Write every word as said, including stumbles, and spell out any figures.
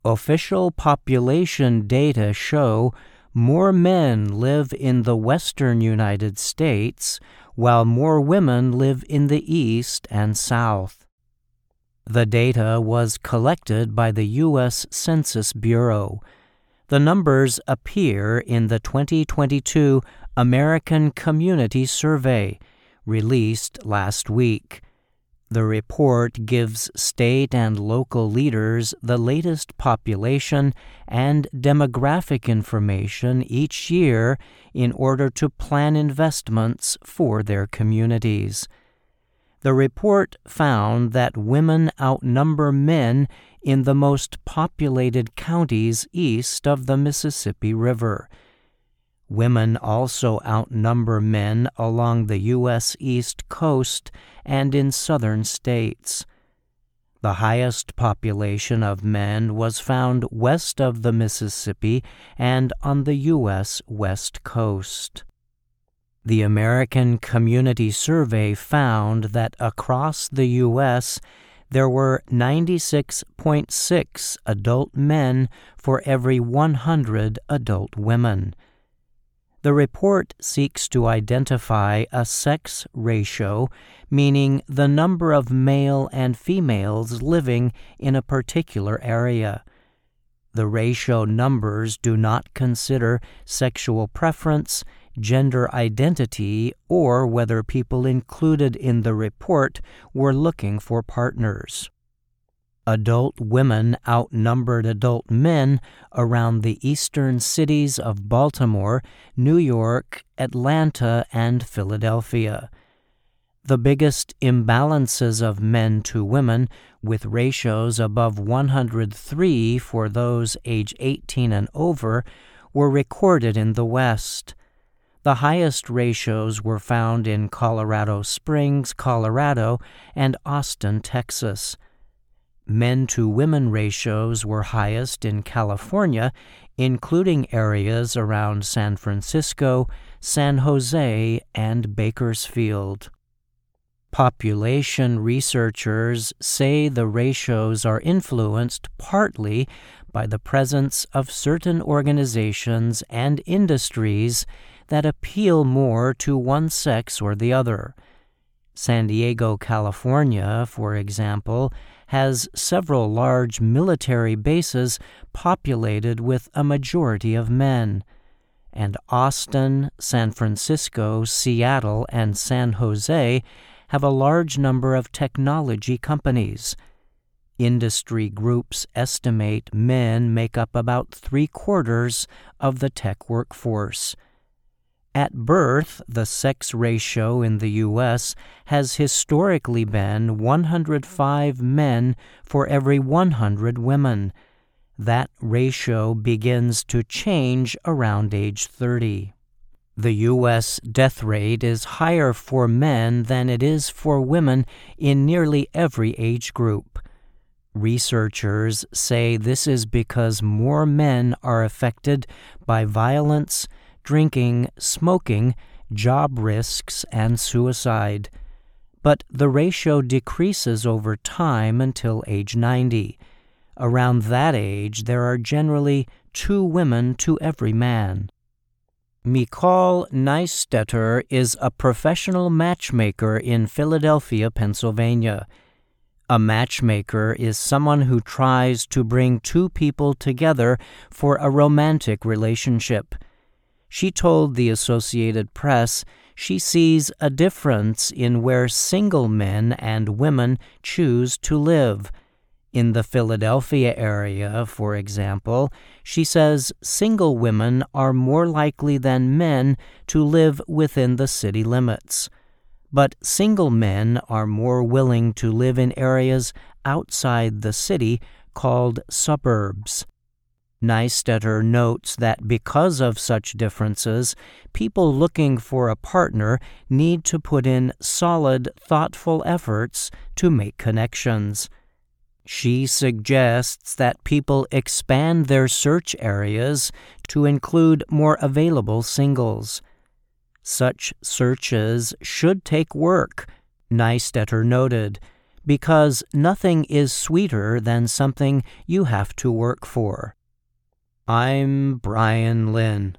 Official population data show more men live in the western United States, while more women live in the east and south. The data was collected by the U S Census Bureau. The numbers appear in the twenty twenty-two American Community Survey, released last week. The report gives state and local leaders the latest population and demographic information each year in order to plan investments for their communities. The report found that women outnumber men in the most populated counties east of the Mississippi River. Women also outnumber men along the U S East Coast and in southern states. The highest population of men was found west of the Mississippi and on the U S West Coast. The American Community Survey found that across the U S there were ninety-six point six adult men for every one hundred adult women. The report seeks to identify a sex ratio, meaning the number of male and females living in a particular area. The ratio numbers do not consider sexual preference, gender identity, or whether people included in the report were looking for partners. Adult women outnumbered adult men around the eastern cities of Baltimore, New York, Atlanta, and Philadelphia. The biggest imbalances of men to women, with ratios above one hundred three for those age eighteen and over, were recorded in the West. The highest ratios were found in Colorado Springs, Colorado, and Austin, Texas. Men-to-women ratios were highest in California, including areas around San Francisco, San Jose, and Bakersfield. Population researchers say the ratios are influenced partly by the presence of certain organizations and industries that appeal more to one sex or the other. San Diego, California, for example, has several large military bases populated with a majority of men, and Austin, San Francisco, Seattle, and San Jose have a large number of technology companies. Industry groups estimate men make up about three-quarters of the tech workforce. At birth, the sex ratio in the U S has historically been one hundred five men for every one hundred women. That ratio begins to change around age thirty. The U S death rate is higher for men than it is for women in nearly every age group. Researchers say this is because more men are affected by violence, drinking, smoking, job risks, and suicide. But the ratio decreases over time until age ninety. Around that age, there are generally two women to every man. Michal Neistetter is a professional matchmaker in Philadelphia, Pennsylvania. A matchmaker is someone who tries to bring two people together for a romantic relationship. She told the Associated Press she sees a difference in where single men and women choose to live. In the Philadelphia area, for example, she says single women are more likely than men to live within the city limits. But single men are more willing to live in areas outside the city called suburbs. Neistetter notes that because of such differences, people looking for a partner need to put in solid, thoughtful efforts to make connections. She suggests that people expand their search areas to include more available singles. Such searches should take work, Neistetter noted, because nothing is sweeter than something you have to work for. I'm Brian Lynn.